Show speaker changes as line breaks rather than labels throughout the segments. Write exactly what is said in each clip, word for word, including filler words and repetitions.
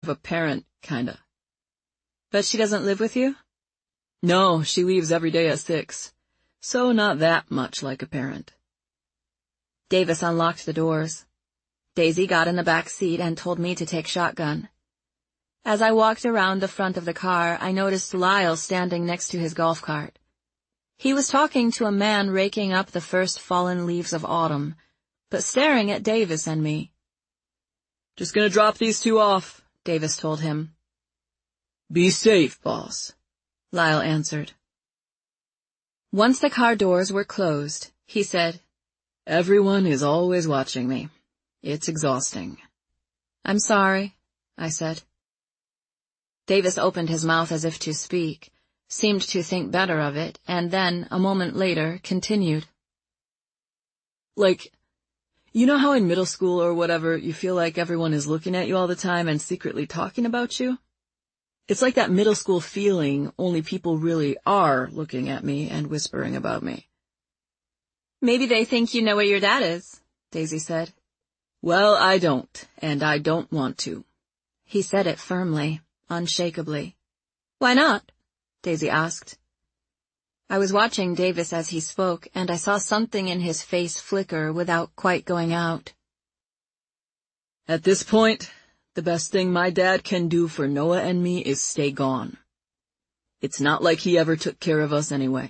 a parent, kinda.
But she doesn't live with you?
No, she leaves every day at six. So not that much like a parent.
Davis unlocked the doors. Daisy got in the back seat and told me to take shotgun. As I walked around the front of the car, I noticed Lyle standing next to his golf cart. He was talking to a man raking up the first fallen leaves of autumn, but staring at Davis and me.
Just gonna drop these two off,
Davis told him.
Be safe, boss,
Lyle answered. Once the car doors were closed, he said,
Everyone is always watching me. It's exhausting.
I'm sorry, I said. Davis opened his mouth as if to speak, seemed to think better of it, and then, a moment later, continued.
Like, you know how in middle school or whatever you feel like everyone is looking at you all the time and secretly talking about you? It's like that middle school feeling, only people really are looking at me and whispering about me.
Maybe they think you know where your dad is, Daisy said.
Well, I don't, and I don't want to.
He said it firmly, unshakably. Why not? Daisy asked. I was watching Davis as he spoke, and I saw something in his face flicker without quite going out.
At this point, the best thing my dad can do for Noah and me is stay gone. It's not like he ever took care of us anyway.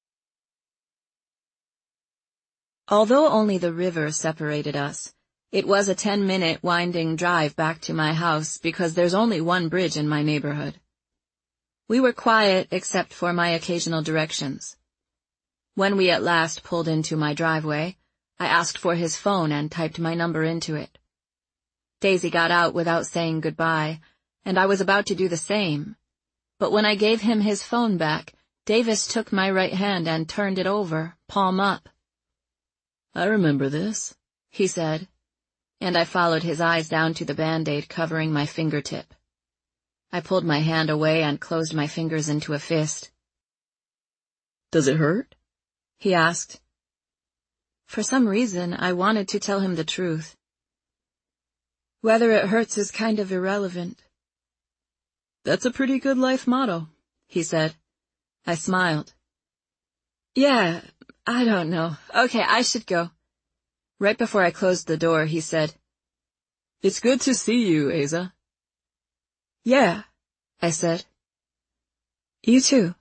Although only the river separated us, it was a ten-minute winding drive back to my house because there's only one bridge in my neighborhood. We were quiet except for my occasional directions. When we at last pulled into my driveway, I asked for his phone and typed my number into it. Daisy got out without saying goodbye, and I was about to do the same. But when I gave him his phone back, Davis took my right hand and turned it over, palm up.
I remember this,
he said, and I followed his eyes down to the Band-Aid covering my fingertip. I pulled my hand away and closed my fingers into a fist.
Does it hurt?
He asked. For some reason, I wanted to tell him the truth. Whether it hurts is kind of irrelevant.
That's a pretty good life motto, he said.
I smiled. Yeah, I don't know. Okay, I should go. Right before I closed the door, he said,
It's good to see you, Asa.
Yeah, I said. You too.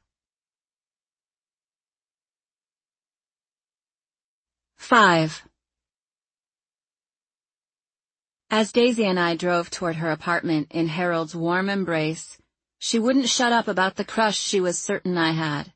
Five. As Daisy and I drove toward her apartment in Harold's warm embrace, she wouldn't shut up about the crush she was certain I had.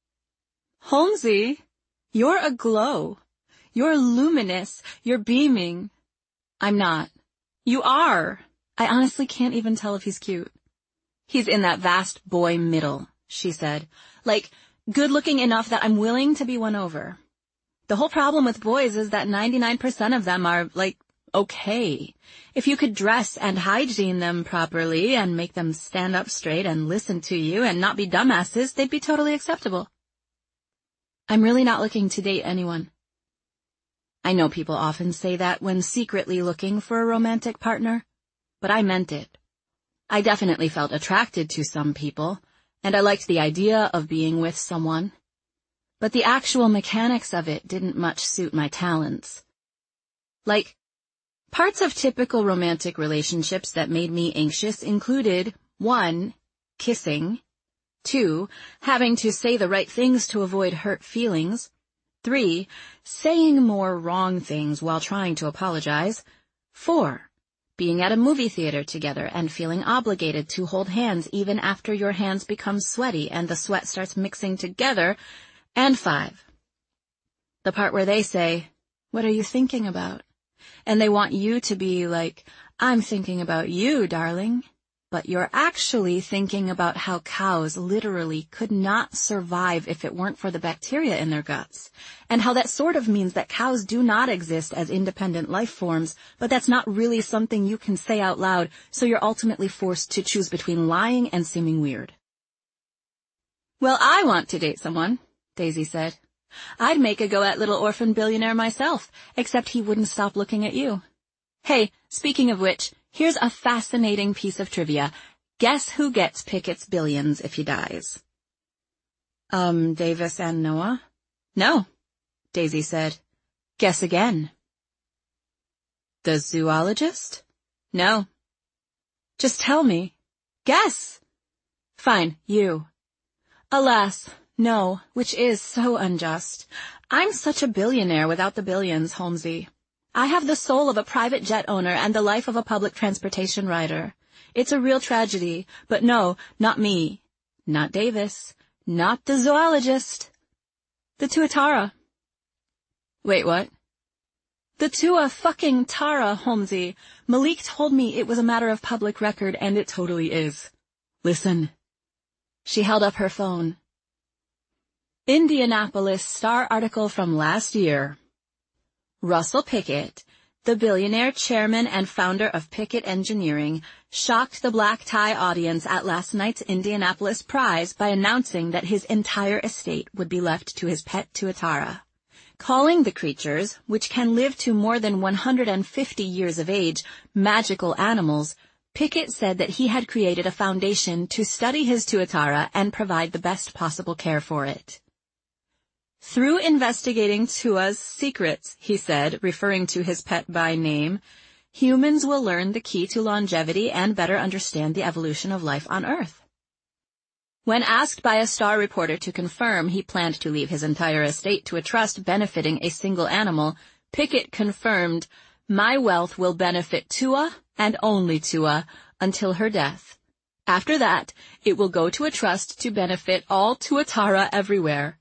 Holmesy, you're aglow. You're luminous. You're beaming. I'm not. You are. I honestly can't even tell if he's cute. He's in that vast boy middle, she said. Like, good-looking enough that I'm willing to be won over. The whole problem with boys is that ninety-nine percent of them are, like, okay. If you could dress and hygiene them properly and make them stand up straight and listen to you and not be dumbasses, they'd be totally acceptable. I'm really not looking to date anyone. I know people often say that when secretly looking for a romantic partner, but I meant it. I definitely felt attracted to some people, and I liked the idea of being with someone. But the actual mechanics of it didn't much suit my talents. Like, parts of typical romantic relationships that made me anxious included, one, kissing, two, having to say the right things to avoid hurt feelings, three, saying more wrong things while trying to apologize, four, being at a movie theater together and feeling obligated to hold hands even after your hands become sweaty and the sweat starts mixing together, and five, the part where they say, "What are you thinking about?" And they want you to be like, "I'm thinking about you, darling." But you're actually thinking about how cows literally could not survive if it weren't for the bacteria in their guts, and how that sort of means that cows do not exist as independent life forms, but that's not really something you can say out loud, so you're ultimately forced to choose between lying and seeming weird. Well, I want to date someone, Daisy said. I'd make a go at little orphan billionaire myself, except he wouldn't stop looking at you. Hey, speaking of which, Here's a fascinating piece of trivia. Guess who gets Pickett's billions if he dies?
Um, Davis and Noah?
No, Daisy said. Guess again.
The zoologist?
No. Just tell me. Guess. Fine, you. Alas, no, which is so unjust. I'm such a billionaire without the billions, Holmesy. I have the soul of a private jet owner and the life of a public transportation rider. It's a real tragedy, but no, not me. Not Davis. Not the zoologist. The Tuatara.
Wait, what?
The Tua fucking Tara, Holmesy. Malik told me it was a matter of public record, and it totally is. Listen. She held up her phone. Indianapolis Star article from last year. Russell Pickett, the billionaire chairman and founder of Pickett Engineering, shocked the black tie audience at last night's Indianapolis prize by announcing that his entire estate would be left to his pet Tuatara. Calling the creatures, which can live to more than one hundred fifty years of age, magical animals, Pickett said that he had created a foundation to study his Tuatara and provide the best possible care for it. Through investigating Tua's secrets, he said, referring to his pet by name, humans will learn the key to longevity and better understand the evolution of life on Earth. When asked by a Star reporter to confirm he planned to leave his entire estate to a trust benefiting a single animal, Pickett confirmed, "My wealth will benefit Tua and only Tua until her death. After that, it will go to a trust to benefit all Tuatara everywhere."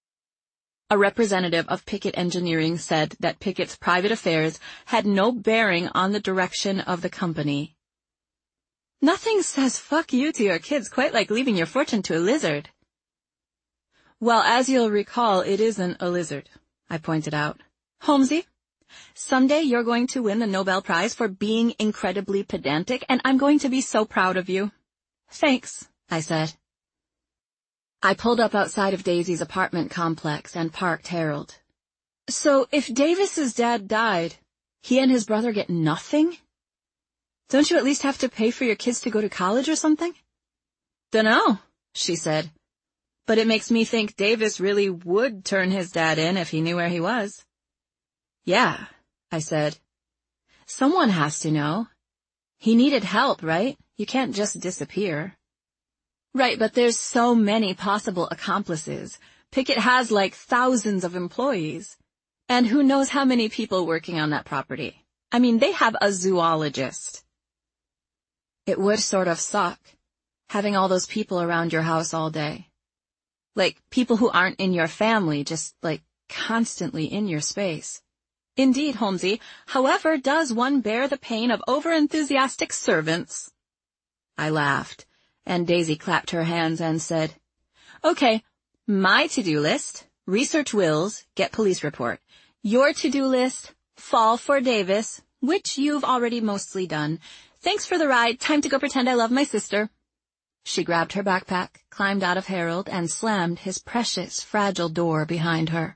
A representative of Pickett Engineering said that Pickett's private affairs had no bearing on the direction of the company. Nothing says fuck you to your kids quite like leaving your fortune to a lizard. Well, as you'll recall, it isn't a lizard, I pointed out. Holmesy, someday you're going to win the Nobel Prize for being incredibly pedantic, and I'm going to be so proud of you. Thanks, I said. I pulled up outside of Daisy's apartment complex and parked Harold. So if Davis's dad died, he and his brother get nothing? Don't you at least have to pay for your kids to go to college or something? Dunno, she said. But it makes me think Davis really would turn his dad in if he knew where he was. Yeah, I said. Someone has to know. He needed help, right? You can't just disappear. Right, but there's so many possible accomplices. Pickett has like thousands of employees. And who knows how many people working on that property. I mean, they have a zoologist. It would sort of suck, having all those people around your house all day. Like, people who aren't in your family, just, like, constantly in your space. Indeed, Holmesy, however does one bear the pain of over-enthusiastic servants? I laughed, and Daisy clapped her hands and said, Okay, my to-do list, research wills, get police report. Your to-do list, fall for Davis, which you've already mostly done. Thanks for the ride. Time to go pretend I love my sister. She grabbed her backpack, climbed out of Harold, and slammed his precious, fragile door behind her.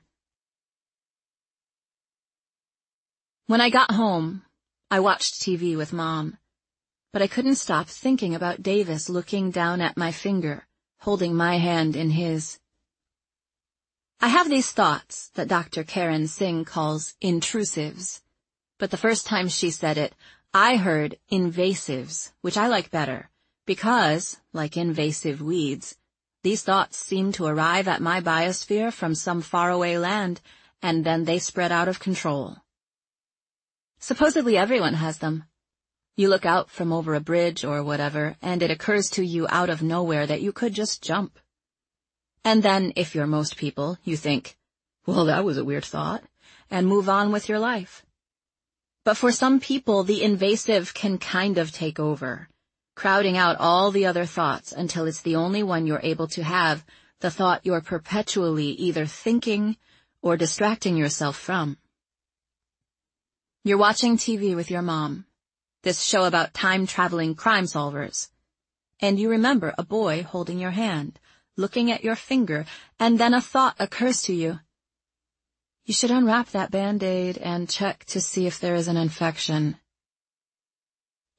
When I got home, I watched T V with Mom, but I couldn't stop thinking about Davis looking down at my finger, holding my hand in his. I have these thoughts that Doctor Karen Singh calls intrusives, but the first time she said it, I heard invasives, which I like better, because, like invasive weeds, these thoughts seem to arrive at my biosphere from some faraway land, and then they spread out of control. Supposedly everyone has them. You look out from over a bridge or whatever, and it occurs to you out of nowhere that you could just jump. And then, if you're most people, you think, well, that was a weird thought, and move on with your life. But for some people, the invasive can kind of take over, crowding out all the other thoughts until it's the only one you're able to have, the thought you're perpetually either thinking or distracting yourself from. You're watching T V with your mom, this show about time-traveling crime solvers, and you remember a boy holding your hand, looking at your finger, and then a thought occurs to you. You should unwrap that Band-Aid and check to see if there is an infection.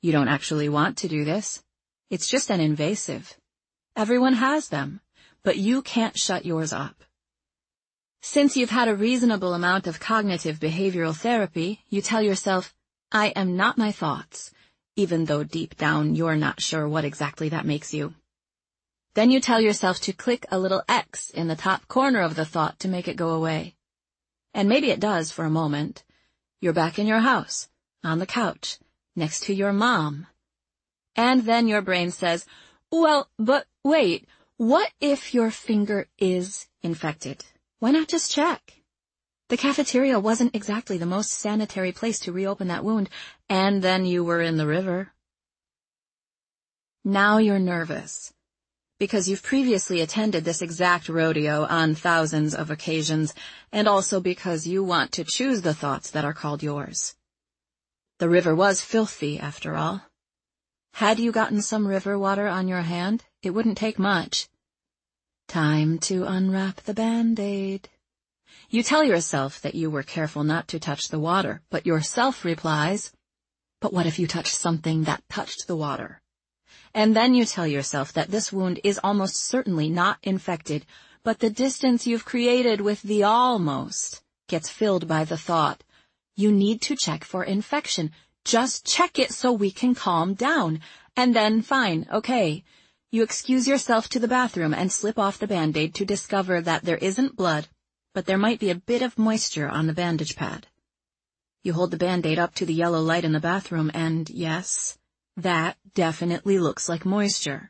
You don't actually want to do this. It's just an invasive. Everyone has them, but you can't shut yours up. Since you've had a reasonable amount of cognitive behavioral therapy, you tell yourself, I am not my thoughts, even though deep down you're not sure what exactly that makes you. Then you tell yourself to click a little X in the top corner of the thought to make it go away. And maybe it does for a moment. You're back in your house, on the couch, next to your mom. And then your brain says, well, but wait, what if your finger is infected? Why not just check? The cafeteria wasn't exactly the most sanitary place to reopen that wound, and then you were in the river. Now you're nervous, because you've previously attended this exact rodeo on thousands of occasions, and also because you want to choose the thoughts that are called yours. The river was filthy, after all. Had you gotten some river water on your hand, it wouldn't take much. Time to unwrap the Band-Aid. You tell yourself that you were careful not to touch the water, but yourself replies, but what if you touched something that touched the water? And then you tell yourself that this wound is almost certainly not infected, but the distance you've created with the almost gets filled by the thought, you need to check for infection. Just check it so we can calm down. And then, fine, okay. You excuse yourself to the bathroom and slip off the Band-Aid to discover that there isn't blood, but there might be a bit of moisture on the bandage pad. You hold the Band-Aid up to the yellow light in the bathroom and, yes, that definitely looks like moisture.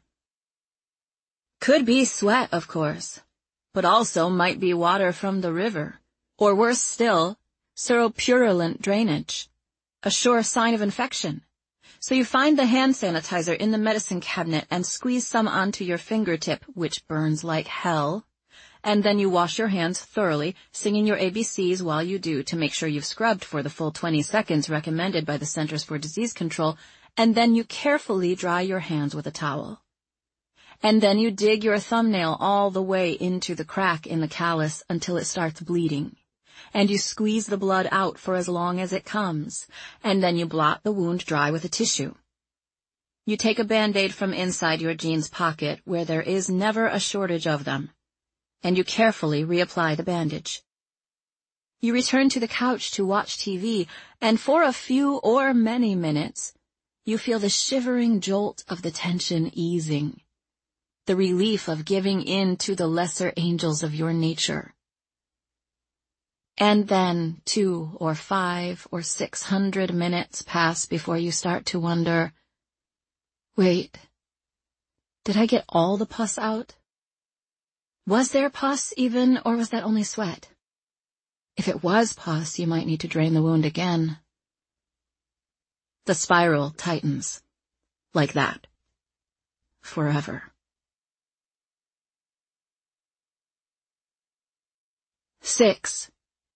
Could be sweat, of course, but also might be water from the river, or worse still, seropurulent drainage, a sure sign of infection. So you find the hand sanitizer in the medicine cabinet and squeeze some onto your fingertip, which burns like hell. And then you wash your hands thoroughly, singing your A B Cs while you do to make sure you've scrubbed for the full twenty seconds recommended by the Centers for Disease Control, and then you carefully dry your hands with a towel. And then you dig your thumbnail all the way into the crack in the callus until it starts bleeding. And you squeeze the blood out for as long as it comes, and then you blot the wound dry with a tissue. You take a Band-Aid from inside your jeans pocket, where there is never a shortage of them, and you carefully reapply the bandage. You return to the couch to watch T V, and for a few or many minutes, you feel the shivering jolt of the tension easing, the relief of giving in to the lesser angels of your nature. And then two or five or six hundred minutes pass before you start to wonder, wait, did I get all the pus out? Was there pus even, or was that only sweat? If it was pus, you might need to drain the wound again. The spiral tightens. Like that. Forever. Six.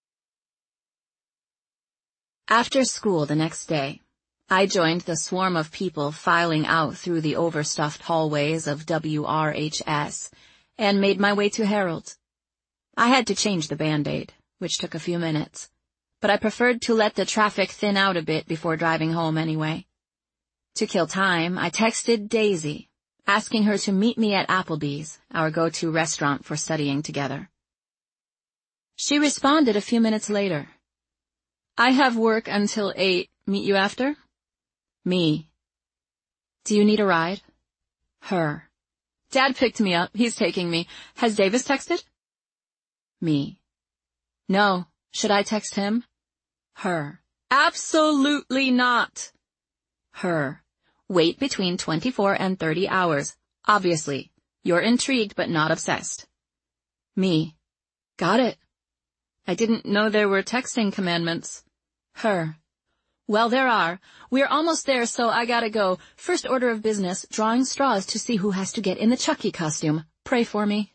After school the next day, I joined the swarm of people filing out through the overstuffed hallways of W R H S and made my way to Harold's. I had to change the Band-Aid, which took a few minutes, but I preferred to let the traffic thin out a bit before driving home anyway. To kill time, I texted Daisy, asking her to meet me at Applebee's, our go-to restaurant for studying together. She responded a few minutes later. I have work until eight. Meet you after? Me. Do you need a ride? Her. Dad picked me up. He's taking me. Has Davis texted? Me. No. Should I text him? Her. Absolutely not. Her. Wait between twenty-four and thirty hours. Obviously. You're intrigued but not obsessed. Me. Got it. I didn't know there were texting commandments. Her. Well, there are. We're almost there, so I gotta go. First order of business, drawing straws to see who has to get in the Chucky costume. Pray for me.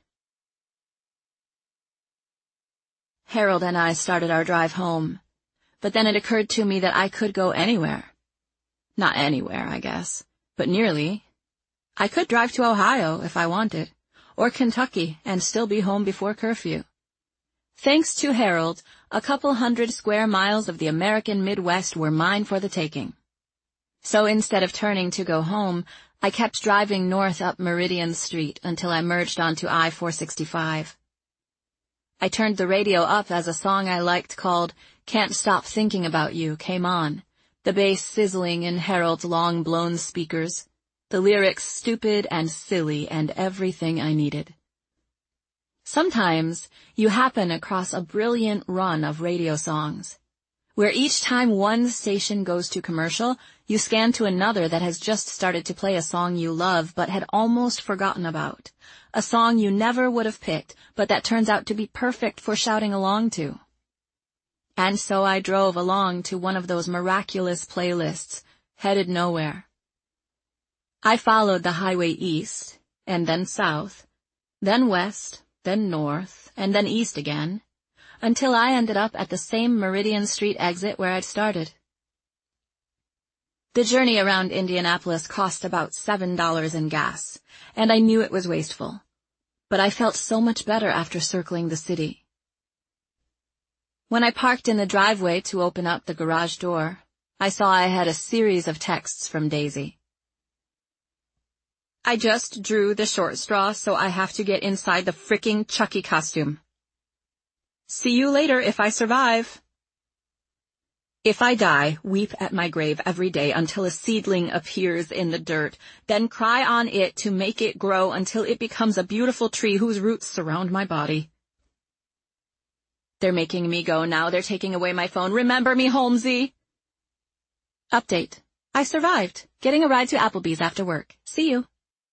Harold and I started our drive home, but then it occurred to me that I could go anywhere. Not anywhere, I guess, but nearly. I could drive to Ohio if I wanted, or Kentucky and still be home before curfew. Thanks to Harold, a couple hundred square miles of the American Midwest were mine for the taking. So instead of turning to go home, I kept driving north up Meridian Street until I merged onto I four sixty-five. I turned the radio up as a song I liked called Can't Stop Thinking About You came on, the bass sizzling in Harold's long-blown speakers, the lyrics stupid and silly and everything I needed. Sometimes you happen across a brilliant run of radio songs, where each time one station goes to commercial, you scan to another that has just started to play a song you love but had almost forgotten about, a song you never would have picked but that turns out to be perfect for shouting along to. And so I drove along to one of those miraculous playlists, headed nowhere. I followed the highway east, and then south, then west, then north, and then east again, until I ended up at the same Meridian Street exit where I'd started. The journey around Indianapolis cost about seven dollars in gas, and I knew it was wasteful, but I felt so much better after circling the city. When I parked in the driveway to open up the garage door, I saw I had a series of texts from Daisy. I just drew the short straw, so I have to get inside the fricking Chucky costume. See you later if I survive. If I die, weep at my grave every day until a seedling appears in the dirt, then cry on it to make it grow until it becomes a beautiful tree whose roots surround my body. They're making me go now. They're taking away my phone. Remember me, Holmesy. Update. I survived, getting a ride to Applebee's after work. See you.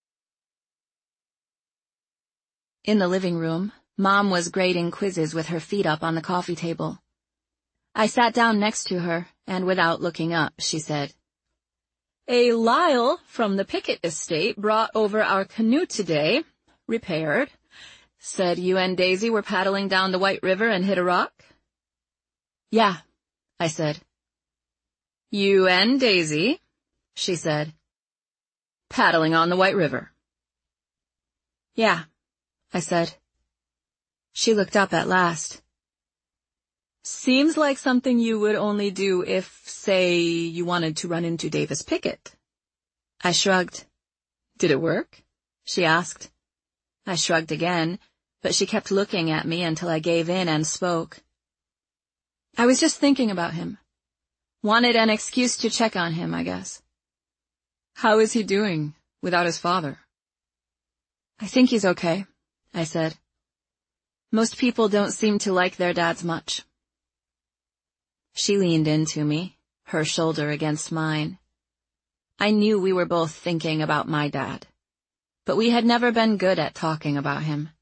In the living room, Mom was grading quizzes with her feet up on the coffee table. I sat down next to her, and without looking up, she said, "A Lyle from the Pickett estate brought over our canoe today, repaired. Said you and Daisy were paddling down the White River and hit a rock?" "Yeah," I said. "You and Daisy," she said, "paddling on the White River." "Yeah," I said. She looked up at last. "Seems like something you would only do if, say, you wanted to run into Davis Pickett." I shrugged. "Did it work?" she asked. I shrugged again, but she kept looking at me until I gave in and spoke. "I was just thinking about him. Wanted an excuse to check on him, I guess." "How is he doing, without his father?" "I think he's okay," I said. "Most people don't seem to like their dads much." She leaned into me, her shoulder against mine. I knew we were both thinking about my dad, but we had never been good at talking about him.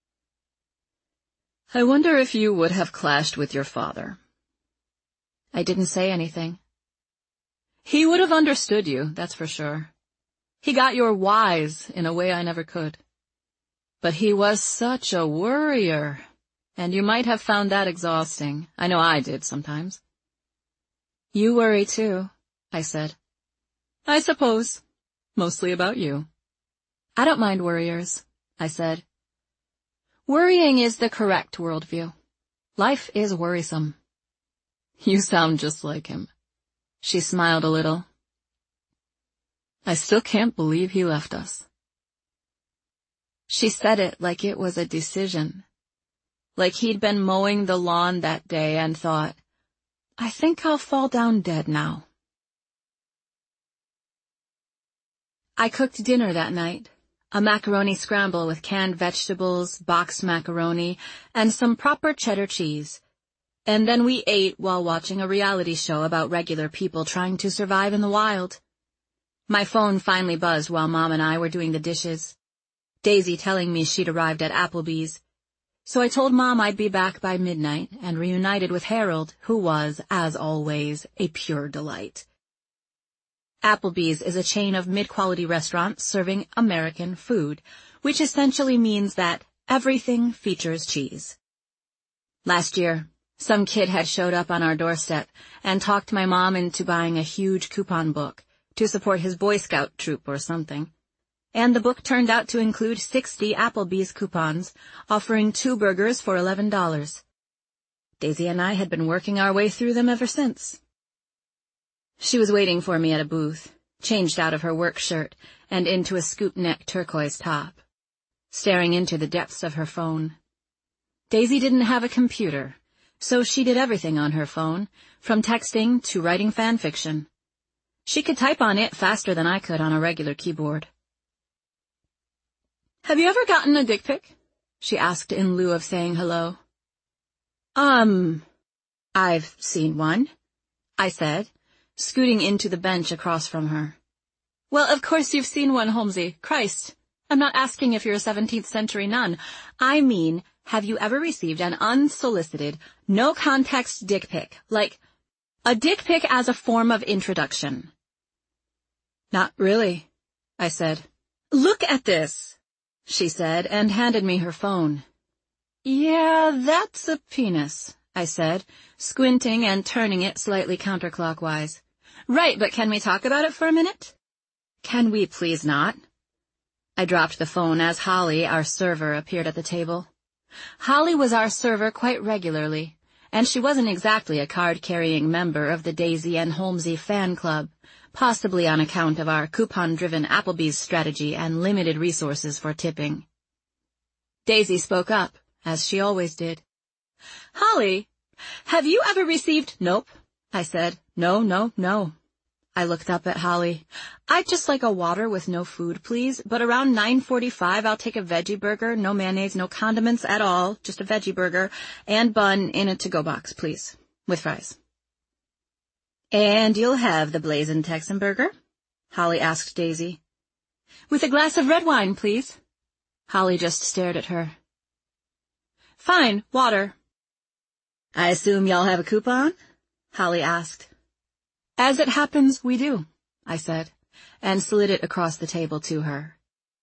"I wonder if you would have clashed with your father." I didn't say anything. "He would have understood you, that's for sure. He got your whys in a way I never could. But he was such a worrier, and you might have found that exhausting. I know I did sometimes." "You worry too," I said. "I suppose. Mostly about you." "I don't mind worriers," I said. "Worrying is the correct worldview. Life is worrisome." "You sound just like him." She smiled a little. "I still can't believe he left us." She said it like it was a decision. Like he'd been mowing the lawn that day and thought, "I think I'll fall down dead now." I cooked dinner that night, a macaroni scramble with canned vegetables, boxed macaroni, and some proper cheddar cheese. And then we ate while watching a reality show about regular people trying to survive in the wild. My phone finally buzzed while Mom and I were doing the dishes. Daisy telling me she'd arrived at Applebee's. So I told Mom I'd be back by midnight and reunited with Harold, who was, as always, a pure delight. Applebee's is a chain of mid-quality restaurants serving American food, which essentially means that everything features cheese. Last year, some kid had showed up on our doorstep and talked my mom into buying a huge coupon book to support his Boy Scout troop or something. And the book turned out to include sixty Applebee's coupons, offering two burgers for eleven dollars. Daisy and I had been working our way through them ever since. She was waiting for me at a booth, changed out of her work shirt and into a scoop-neck turquoise top, staring into the depths of her phone. Daisy didn't have a computer, so she did everything on her phone, from texting to writing fan fiction. She could type on it faster than I could on a regular keyboard. "Have you ever gotten a dick pic?" she asked in lieu of saying hello. Um, I've seen one, I said, scooting into the bench across from her. "Well, of course you've seen one, Holmesy. Christ. I'm not asking if you're a seventeenth century nun. I mean, have you ever received an unsolicited, no-context dick pic, like a dick pic as a form of introduction?" "Not really," I said. "Look at this," she said, and handed me her phone. "Yeah, that's a penis," I said, squinting and turning it slightly counterclockwise. "Right, but can we talk about it for a minute?" "Can we please not?" I dropped the phone as Holly, our server, appeared at the table. Holly was our server quite regularly, and she wasn't exactly a card-carrying member of the Daisy and Holmesy fan club, possibly on account of our coupon-driven Applebee's strategy and limited resources for tipping. Daisy spoke up, as she always did. "Holly, have you ever received—" "Nope," I said. "No, no, no." I looked up at Holly. "I'd just like a water with no food, please, but around nine forty-five I'll take a veggie burger, no mayonnaise, no condiments at all, just a veggie burger, and bun in a to-go box, please, with fries." "And you'll have the blazing Texan burger?" Holly asked Daisy. "With a glass of red wine, please." Holly just stared at her. "Fine, water." "I assume y'all have a coupon?" Holly asked. "As it happens, we do," I said, and slid it across the table to her.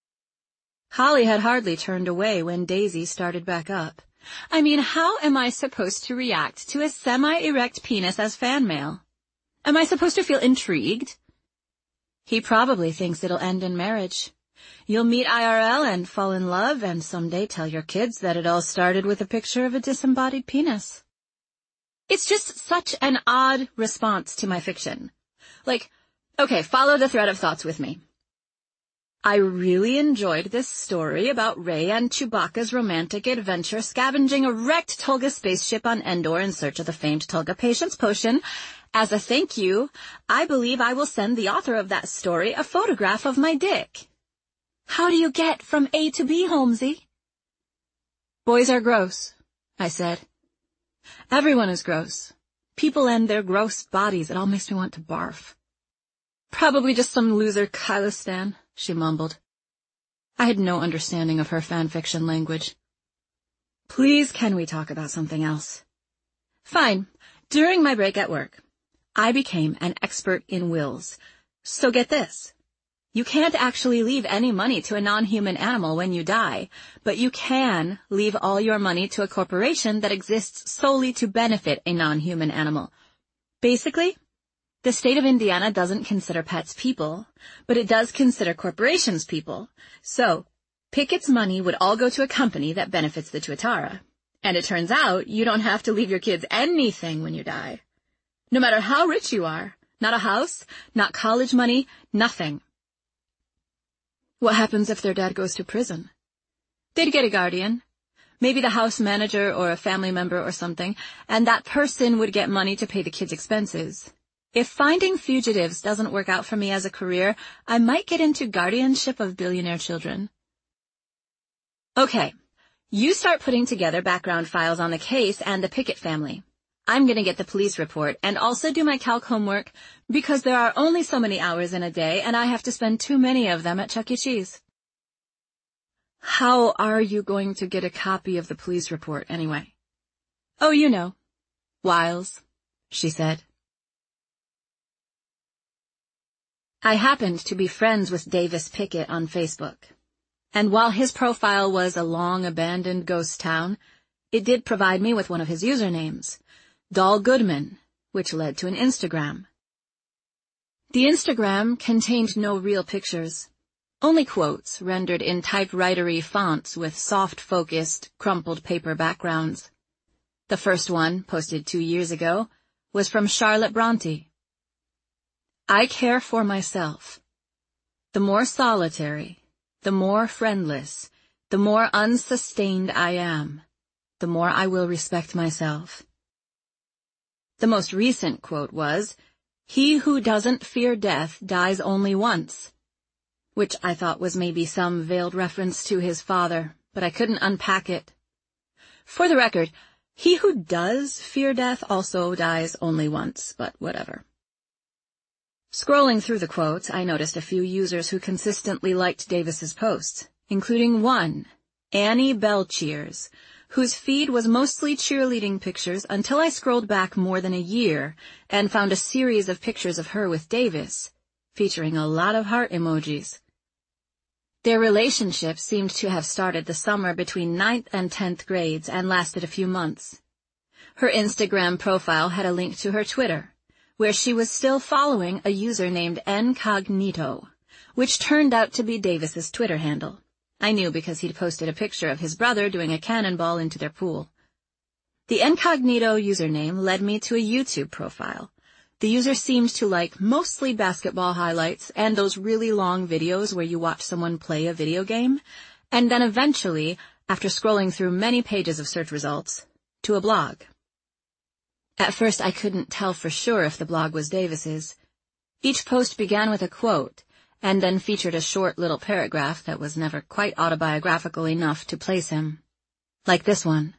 Holly had hardly turned away when Daisy started back up. "I mean, how am I supposed to react to a semi-erect penis as fan mail? Am I supposed to feel intrigued?" "He probably thinks it'll end in marriage. You'll meet I R L and fall in love and someday tell your kids that it all started with a picture of a disembodied penis." It's just such an odd response to my fiction. Like, okay, follow the thread of thoughts with me. I really enjoyed this story about Rey and Chewbacca's romantic adventure scavenging a wrecked Tulga spaceship on Endor in search of the famed Tulga Patience Potion. As a thank you, I believe I will send the author of that story a photograph of my dick. How do you get from A to B, Holmesy? "Boys are gross," I said. "Everyone is gross. People and their gross bodies. It all makes me want to barf." "Probably just some loser Kylistan," she mumbled. I had no understanding of her fanfiction language. "Please, can we talk about something else?" "Fine. During my break at work, I became an expert in wills. So get this. You can't actually leave any money to a non-human animal when you die, but you can leave all your money to a corporation that exists solely to benefit a non-human animal. Basically, the state of Indiana doesn't consider pets people, but it does consider corporations people. So, Pickett's money would all go to a company that benefits the Tuatara. And it turns out you don't have to leave your kids anything when you die. No matter how rich you are. Not a house, not college money, nothing. What happens if their dad goes to prison? They'd get a guardian, maybe the house manager or a family member or something, and that person would get money to pay the kids' expenses. If finding fugitives doesn't work out for me as a career, I might get into guardianship of billionaire children. Okay, you start putting together background files on the case and the Pickett family. I'm going to get the police report and also do my calc homework because there are only so many hours in a day and I have to spend too many of them at Chuck E. Cheese. How are you going to get a copy of the police report anyway? Oh, you know. Wiles, she said. I happened to be friends with Davis Pickett on Facebook, and while his profile was a long-abandoned ghost town, it did provide me with one of his usernames, Doll Goodman, which led to an Instagram. The Instagram contained no real pictures, only quotes rendered in typewritery fonts with soft-focused, crumpled paper backgrounds. The first one, posted two years ago, was from Charlotte Bronte. I care for myself. The more solitary, the more friendless, the more unsustained I am, the more I will respect myself. The most recent quote was, "He who doesn't fear death dies only once," which I thought was maybe some veiled reference to his father, but I couldn't unpack it. For the record, he who does fear death also dies only once, but whatever. Scrolling through the quotes, I noticed a few users who consistently liked Davis's posts, including one, Annie Belcheers, whose feed was mostly cheerleading pictures until I scrolled back more than a year and found a series of pictures of her with Davis, featuring a lot of heart emojis. Their relationship seemed to have started the summer between ninth and tenth grades and lasted a few months. Her Instagram profile had a link to her Twitter, where she was still following a user named Incognito, which turned out to be Davis's Twitter handle. I knew because he'd posted a picture of his brother doing a cannonball into their pool. The Incognito username led me to a YouTube profile. The user seemed to like mostly basketball highlights and those really long videos where you watch someone play a video game, and then eventually, after scrolling through many pages of search results, to a blog. At first I couldn't tell for sure if the blog was Davis's. Each post began with a quote, and then featured a short little paragraph that was never quite autobiographical enough to place him. Like this one.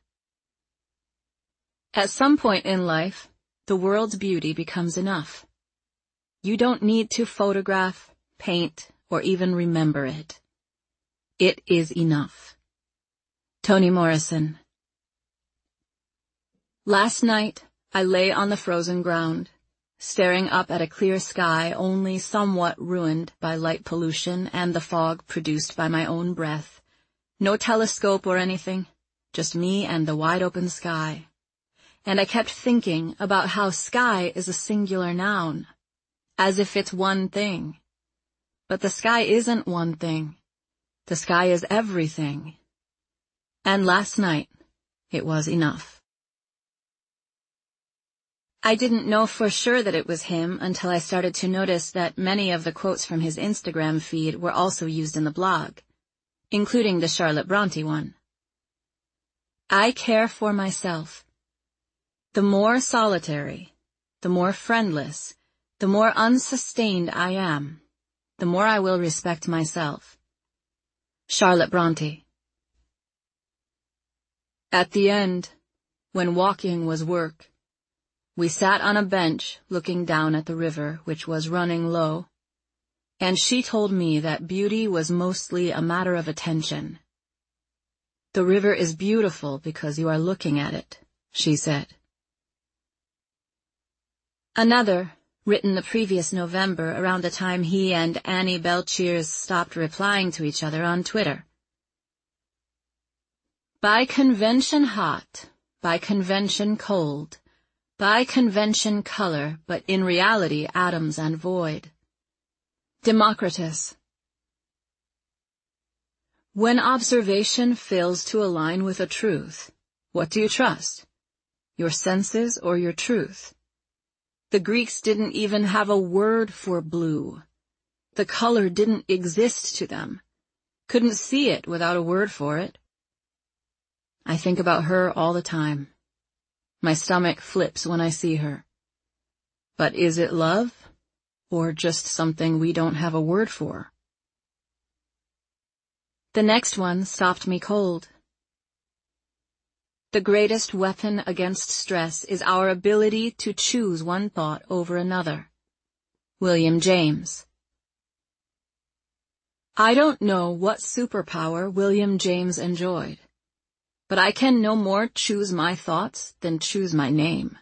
At some point in life, the world's beauty becomes enough. You don't need to photograph, paint, or even remember it. It is enough. Toni Morrison. Last night, I lay on the frozen ground, staring up at a clear sky only somewhat ruined by light pollution and the fog produced by my own breath. No telescope or anything, just me and the wide-open sky. And I kept thinking about how sky is a singular noun, as if it's one thing. But the sky isn't one thing. The sky is everything. And last night, it was enough. I didn't know for sure that it was him until I started to notice that many of the quotes from his Instagram feed were also used in the blog, including the Charlotte Bronte one. I care for myself. The more solitary, the more friendless, the more unsustained I am, the more I will respect myself. Charlotte Bronte. At the end, when walking was work, we sat on a bench looking down at the river, which was running low, and she told me that beauty was mostly a matter of attention. The river is beautiful because you are looking at it, she said. Another, written the previous November around the time he and Annie Belcheers stopped replying to each other on Twitter. By convention hot, by convention cold, by convention color, but in reality atoms and void. Democritus. When observation fails to align with a truth, what do you trust? Your senses or your truth? The Greeks didn't even have a word for blue. The color didn't exist to them. Couldn't see it without a word for it. I think about her all the time. My stomach flips when I see her. But is it love, or just something we don't have a word for? The next one stopped me cold. The greatest weapon against stress is our ability to choose one thought over another. William James. I don't know what superpower William James enjoyed, but I can no more choose my thoughts than choose my name.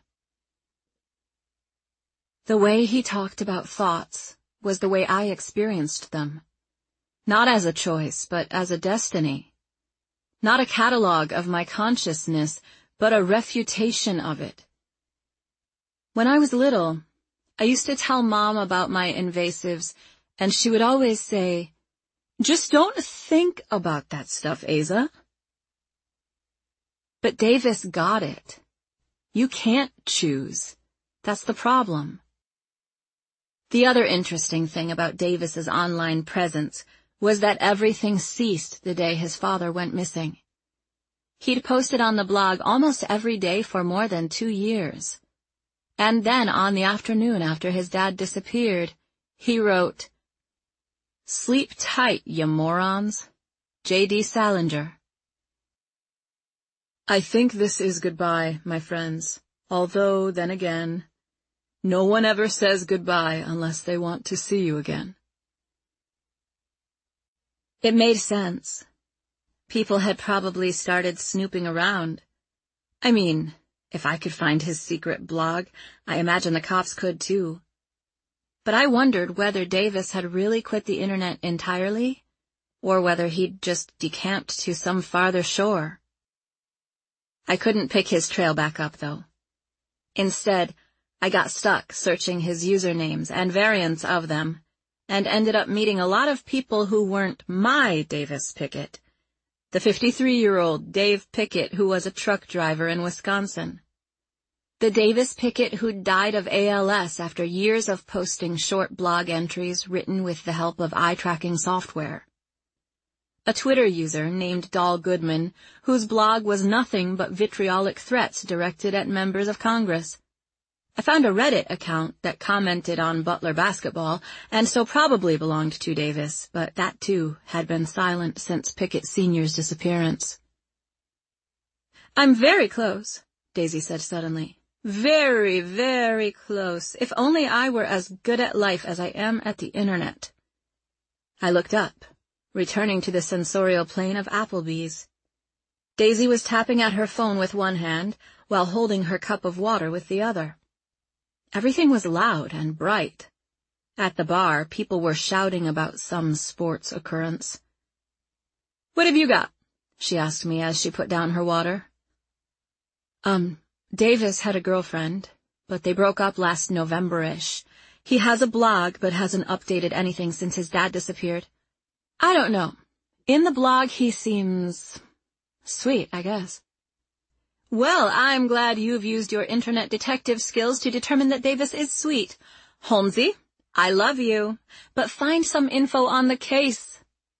The way he talked about thoughts was the way I experienced them, not as a choice, but as a destiny. Not a catalog of my consciousness, but a refutation of it. When I was little, I used to tell Mom about my invasives, and she would always say, "Just don't think about that stuff, Asa." But Davis got it. You can't choose. That's the problem. The other interesting thing about Davis's online presence was that everything ceased the day his father went missing. He'd posted on the blog almost every day for more than two years. And then on the afternoon after his dad disappeared, he wrote, "Sleep tight, you morons. J D Salinger."
I think this is goodbye, my friends, although, then again, no one ever says goodbye unless they want to see you again.
It made sense. People had probably started snooping around. I mean, if I could find his secret blog, I imagine the cops could too. But I wondered whether Davis had really quit the internet entirely, or whether he'd just decamped to some farther shore. I couldn't pick his trail back up, though. Instead, I got stuck searching his usernames and variants of them, and ended up meeting a lot of people who weren't my Davis Pickett, the fifty-three-year-old Dave Pickett who was a truck driver in Wisconsin. The Davis Pickett who'd died of A L S after years of posting short blog entries written with the help of eye-tracking software. A Twitter user named Doll Goodman, whose blog was nothing but vitriolic threats directed at members of Congress. I found a Reddit account that commented on Butler basketball, and so probably belonged to Davis, but that too had been silent since Pickett Senior's disappearance. "I'm very close," Daisy said suddenly. "Very, very close. If only I were as good at life as I am at the internet." I looked up, returning to the sensorial plane of Applebee's. Daisy was tapping at her phone with one hand, while holding her cup of water with the other. Everything was loud and bright. At the bar, people were shouting about some sports occurrence. "What have you got?" she asked me as she put down her water. Um, Davis had a girlfriend, but they broke up last November-ish. He has a blog, but hasn't updated anything since his dad disappeared. I don't know. In the blog, he seems sweet, I guess. "Well, I'm glad you've used your internet detective skills to determine that Davis is sweet. Holmesy, I love you, but find some info on the case."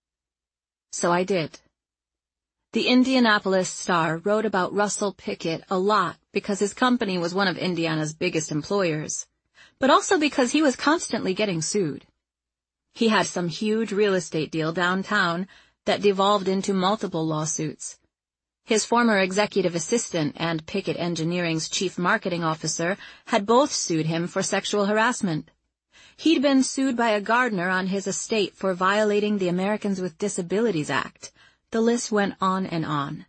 So I did. The Indianapolis Star wrote about Russell Pickett a lot because his company was one of Indiana's biggest employers, but also because he was constantly getting sued. He had some huge real estate deal downtown that devolved into multiple lawsuits. His former executive assistant and Pickett Engineering's chief marketing officer had both sued him for sexual harassment. He'd been sued by a gardener on his estate for violating the Americans with Disabilities Act. The list went on and on.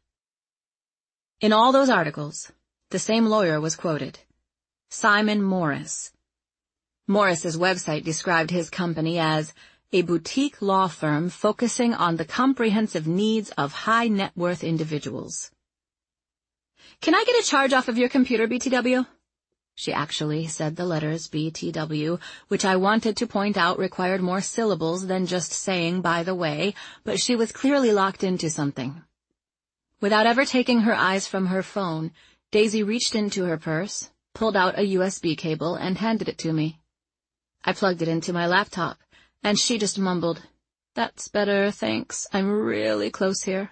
In all those articles, the same lawyer was quoted, Simon Morris. Morris's website described his company as a boutique law firm focusing on the comprehensive needs of high net worth individuals. "Can I get a charge off of your computer, B T W?" She actually said the letters B T W, which I wanted to point out required more syllables than just saying by the way, but she was clearly locked into something. Without ever taking her eyes from her phone, Daisy reached into her purse, pulled out a U S B cable, and handed it to me. I plugged it into my laptop, and she just mumbled, "That's better, thanks. I'm really close here."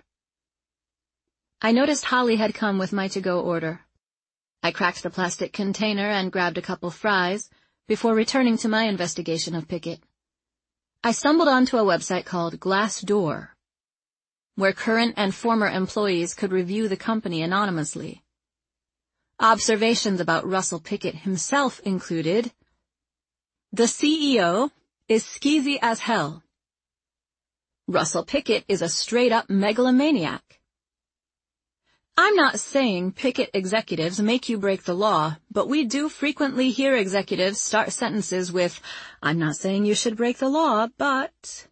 I noticed Holly had come with my to-go order. I cracked the plastic container and grabbed a couple fries before returning to my investigation of Pickett. I stumbled onto a website called Glassdoor, where current and former employees could review the company anonymously. Observations about Russell Pickett himself included, "The C E O is skeezy as hell. Russell Pickett is a straight-up megalomaniac. I'm not saying Pickett executives make you break the law, but we do frequently hear executives start sentences with, 'I'm not saying you should break the law, but—'"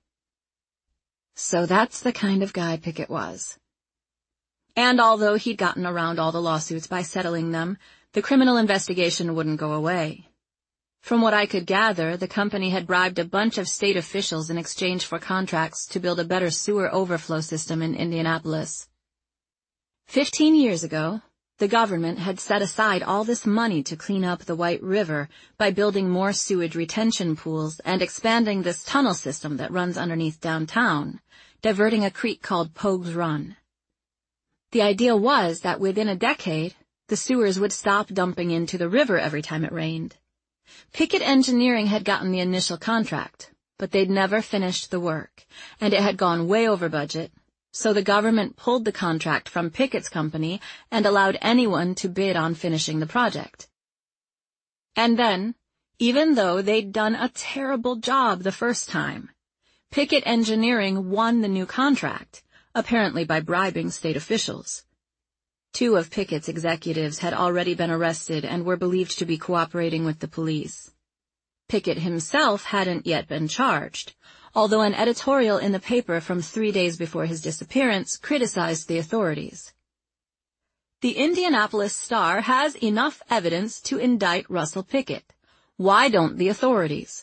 So that's the kind of guy Pickett was. And although he'd gotten around all the lawsuits by settling them, the criminal investigation wouldn't go away. From what I could gather, the company had bribed a bunch of state officials in exchange for contracts to build a better sewer overflow system in Indianapolis. Fifteen years ago, The government had set aside all this money to clean up the White River by building more sewage retention pools and expanding this tunnel system that runs underneath downtown, diverting a creek called Pogue's Run. The idea was that within a decade, the sewers would stop dumping into the river every time it rained. Pickett Engineering had gotten the initial contract, but they'd never finished the work, and it had gone way over budget. So the government pulled the contract from Pickett's company and allowed anyone to bid on finishing the project. And then, even though they'd done a terrible job the first time, Pickett Engineering won the new contract, apparently by bribing state officials. Two of Pickett's executives had already been arrested and were believed to be cooperating with the police. Pickett himself hadn't yet been charged, although an editorial in the paper from three days before his disappearance criticized the authorities. The Indianapolis Star has enough evidence to indict Russell Pickett. Why don't the authorities?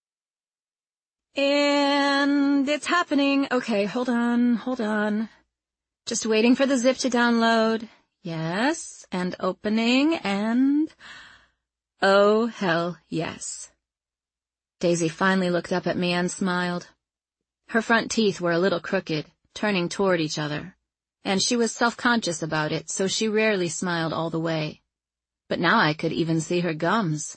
And it's happening. Okay, hold on, hold on. Just waiting for the zip to download. Yes, and opening, and... oh, hell yes. Daisy finally looked up at me and smiled. Her front teeth were a little crooked, turning toward each other, and she was self-conscious about it, so she rarely smiled all the way. But now I could even see her gums.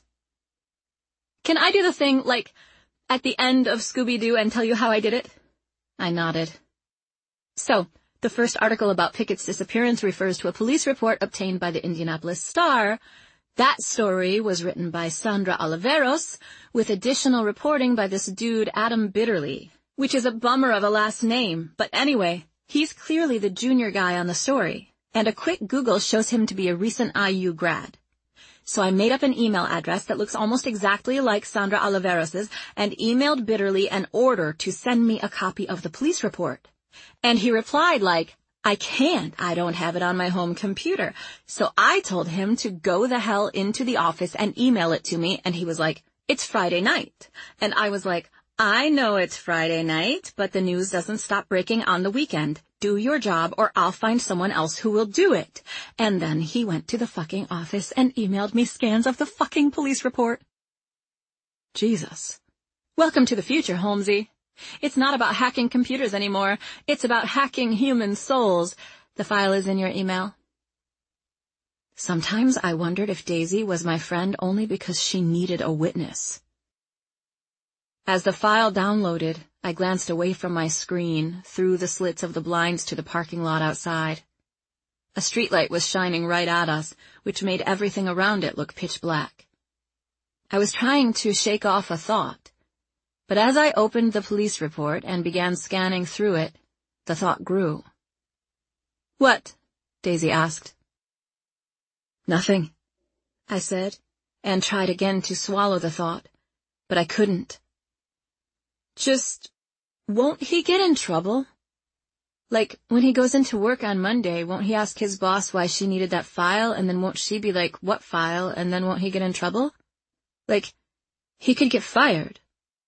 Can I do the thing, like, at the end of Scooby-Doo and tell you how I did it? I nodded. So, the first article about Pickett's disappearance refers to a police report obtained by the Indianapolis Star. That story was written by Sandra Oliveros, with additional reporting by this dude Adam Bitterly, which is a bummer of a last name, but anyway, he's clearly the junior guy on the story, and a quick Google shows him to be a recent I U grad. So I made up an email address that looks almost exactly like Sandra Oliveros's and emailed Bitterly an order to send me a copy of the police report. And he replied like, I can't, I don't have it on my home computer. So I told him to go the hell into the office and email it to me, and he was like, it's Friday night. And I was like, I know it's Friday night, but the news doesn't stop breaking on the weekend. Do your job or I'll find someone else who will do it. And then he went to the fucking office and emailed me scans of the fucking police report. Jesus. Welcome to the future, Holmesy. It's not about hacking computers anymore. It's about hacking human souls. The file is in your email. Sometimes I wondered if Daisy was my friend only because she needed a witness. As the file downloaded, I glanced away from my screen, through the slits of the blinds to the parking lot outside. A streetlight was shining right at us, which made everything around it look pitch black. I was trying to shake off a thought. But as I opened the police report and began scanning through it, the thought grew. What? Daisy asked. Nothing, I said, and tried again to swallow the thought, but I couldn't. Just, won't he get in trouble? Like, when he goes into work on Monday, won't he ask his boss why she needed that file, and then won't she be like, what file, and then won't he get in trouble? Like, he could get fired.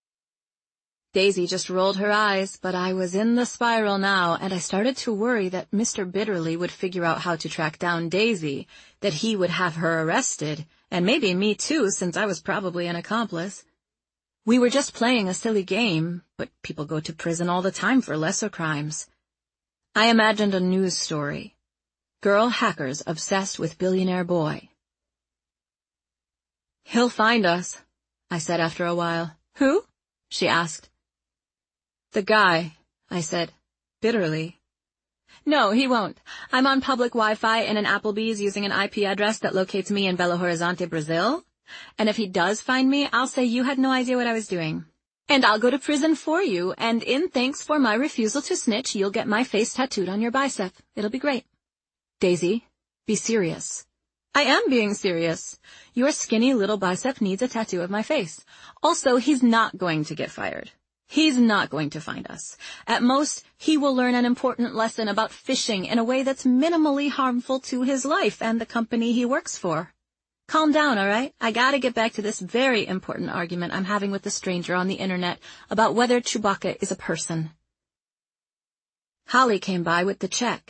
Daisy just rolled her eyes, but I was in the spiral now, and I started to worry that Mister Bitterly would figure out how to track down Daisy, that he would have her arrested, and maybe me too, since I was probably an accomplice. We were just playing a silly game, but people go to prison all the time for lesser crimes. I imagined a news story. Girl hackers obsessed with billionaire boy. He'll find us, I said after a while. Who? She asked. The guy, I said, bitterly. No, he won't. I'm on public Wi-Fi in an Applebee's using an I P address that locates me in Belo Horizonte, Brazil. And if he does find me, I'll say you had no idea what I was doing. And I'll go to prison for you, and in thanks for my refusal to snitch, you'll get my face tattooed on your bicep. It'll be great. Daisy, be serious. I am being serious. Your skinny little bicep needs a tattoo of my face. Also, he's not going to get fired. He's not going to find us. At most, he will learn an important lesson about fishing in a way that's minimally harmful to his life and the company he works for. Calm down, all right? I gotta get back to this very important argument I'm having with a stranger on the internet about whether Chewbacca is a person. Holly came by with the check.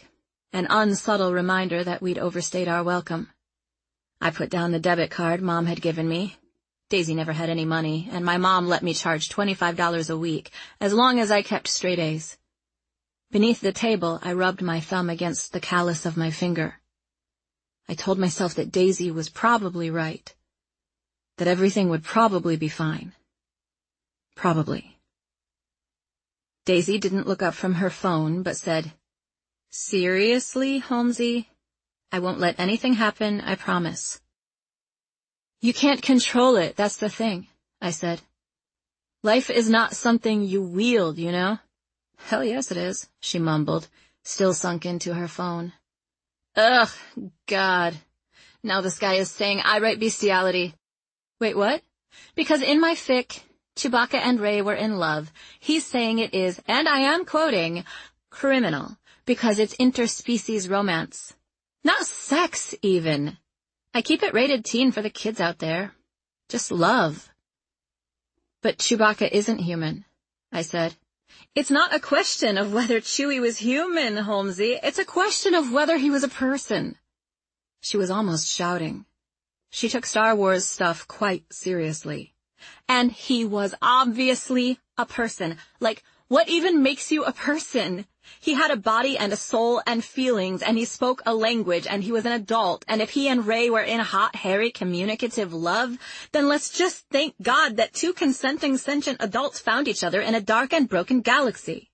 an unsubtle reminder that we'd overstayed our welcome. I put down the debit card Mom had given me. Daisy never had any money, and my mom let me charge twenty-five dollars a week, as long as I kept straight A's. Beneath the table, I rubbed my thumb against the callus of my finger. I told myself that Daisy was probably right, that everything would probably be fine. Probably. Daisy didn't look up from her phone, but said, "Seriously, Holmesy? I won't let anything happen, I promise." "You can't control it, that's the thing," I said. "Life is not something you wield, you know?" "Hell yes it is," she mumbled, still sunk into her phone. Ugh, God. Now this guy is saying I write bestiality. Wait, what? Because in my fic, Chewbacca and Rey were in love. He's saying it is, and I am quoting, criminal, because it's interspecies romance. Not sex, even. I keep it rated teen for the kids out there. Just love. But Chewbacca isn't human, I said. It's not a question of whether Chewie was human, Holmesy. It's a question of whether he was a person. She was almost shouting. She took Star Wars stuff quite seriously. And he was obviously a person. Like, what even makes you a person? He had a body and a soul and feelings, and he spoke a language, and he was an adult, and if he and Rey were in hot, hairy, communicative love, then let's just thank God that two consenting sentient adults found each other in a dark and broken galaxy.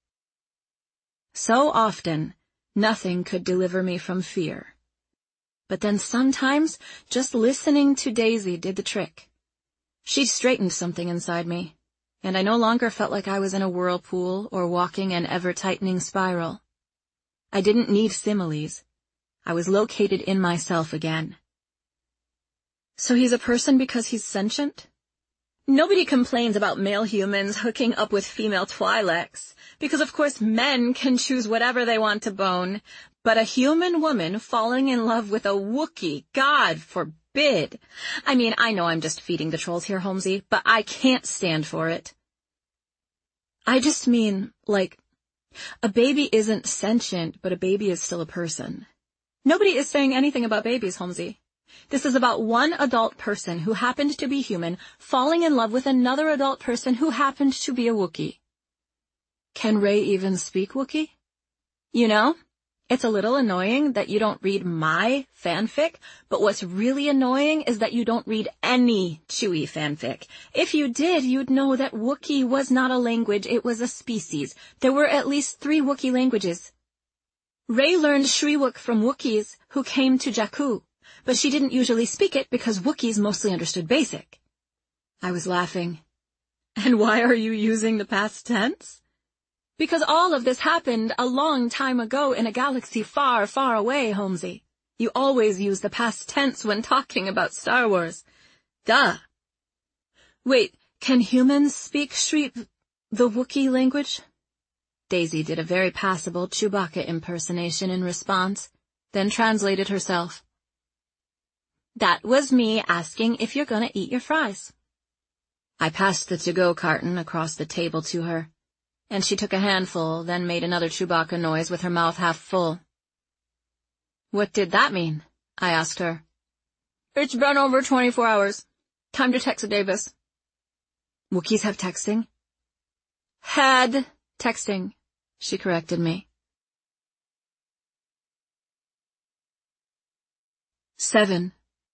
So often, nothing could deliver me from fear. But then sometimes, just listening to Daisy did the trick. She'd straightened something inside me, and I no longer felt like I was in a whirlpool or walking an ever-tightening spiral. I didn't need similes. I was located in myself again. So he's a person because he's sentient? Nobody complains about male humans hooking up with female Twi'leks, because of course men can choose whatever they want to bone, but a human woman falling in love with a Wookiee, God forbid. I mean, I know I'm just feeding the trolls here, Holmesy, but I can't stand for it. I just mean, like, a baby isn't sentient, but a baby is still a person. Nobody is saying anything about babies, Holmesy. This is about one adult person who happened to be human falling in love with another adult person who happened to be a Wookiee. Can Rey even speak Wookiee? You know, it's a little annoying that you don't read my fanfic, but what's really annoying is that you don't read any Chewie fanfic. If you did, you'd know that Wookiee was not a language, it was a species. There were at least three Wookiee languages. Rey learned Shriwook from Wookiees who came to Jakku, but she didn't usually speak it because Wookiees mostly understood Basic. I was laughing. And why are you using the past tense? Because all of this happened a long time ago in a galaxy far, far away, Holmesy. You always use the past tense when talking about Star Wars. Duh. Wait, can humans speak Shri... the Wookiee language? Daisy did a very passable Chewbacca impersonation in response, then translated herself. That was me asking if you're gonna eat your fries. I passed the to-go carton across the table to her, and she took a handful, then made another Chewbacca noise with her mouth half full. What did that mean? I asked her. It's been over twenty-four hours. Time to text Davis. Wookiees have texting? Had texting, she corrected me. Seven.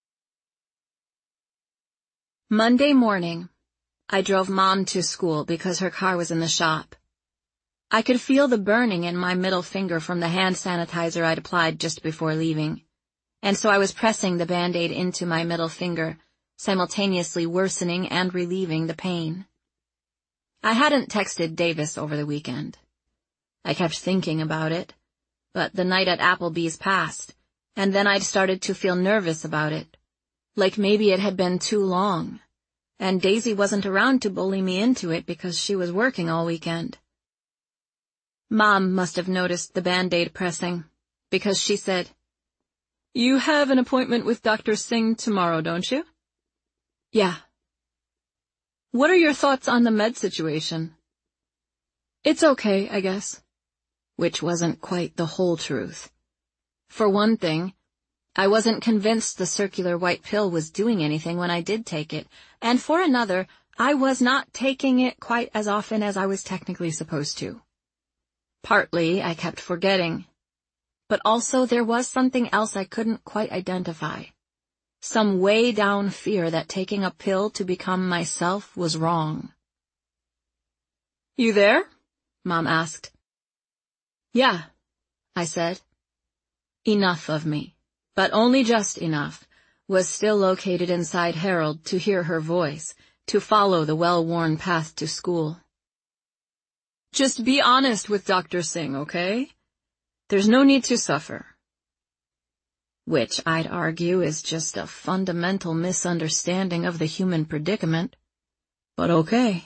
Monday morning, I drove Mom to school because her car was in the shop. I could feel the burning in my middle finger from the hand sanitizer I'd applied just before leaving, and so I was pressing the Band-Aid into my middle finger, simultaneously worsening and relieving the pain. I hadn't texted Davis over the weekend. I kept thinking about it, but the night at Applebee's passed, and then I'd started to feel nervous about it, like maybe it had been too long, and Daisy wasn't around to bully me into it because she was working all weekend. Mom must have noticed the Band-Aid pressing, because she said, You have an appointment with Doctor Singh tomorrow, don't you? Yeah. What are your thoughts on the med situation? It's okay, I guess. which wasn't quite the whole truth. For one thing, I wasn't convinced the circular white pill was doing anything when I did take it, and for another, I was not taking it quite as often as I was technically supposed to. Partly, I kept forgetting. But also there was something else I couldn't quite identify. Some way down fear that taking a pill to become myself was wrong.
"You there?" Mom asked.
"Yeah," I said. Enough of me, but only just enough, was still located inside Harold to hear her voice, to follow the well-worn path to school.
"Just be honest with Doctor Singh, okay? There's no need to suffer."
Which I'd argue is just a fundamental misunderstanding of the human predicament. But okay.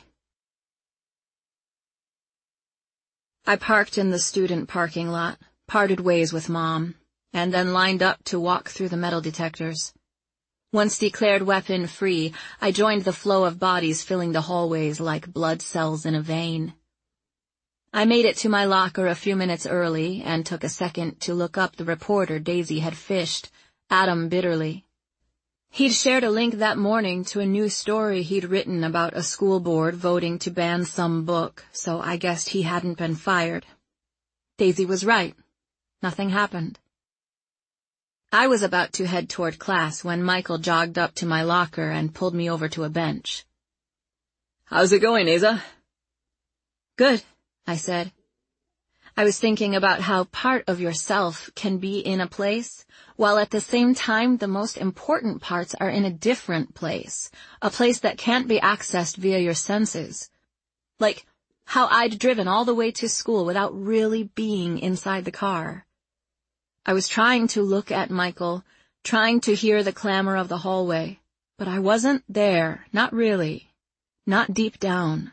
I parked in the student parking lot, parted ways with Mom, and then lined up to walk through the metal detectors. Once declared weapon-free, I joined the flow of bodies filling the hallways like blood cells in a vein. I made it to my locker a few minutes early and took a second to look up the reporter Daisy had fished, Adam Bitterly. He'd shared a link that morning to a new story he'd written about a school board voting to ban some book, so I guessed he hadn't been fired. Daisy was right. Nothing happened. I was about to head toward class when Michael jogged up to my locker and pulled me over to a bench.
"How's it going, Asa?"
"Good," I said. I was thinking about how part of yourself can be in a place, while at the same time the most important parts are in a different place, a place that can't be accessed via your senses. Like how I'd driven all the way to school without really being inside the car. I was trying to look at Michael, trying to hear the clamor of the hallway, but I wasn't there, not really, not deep down.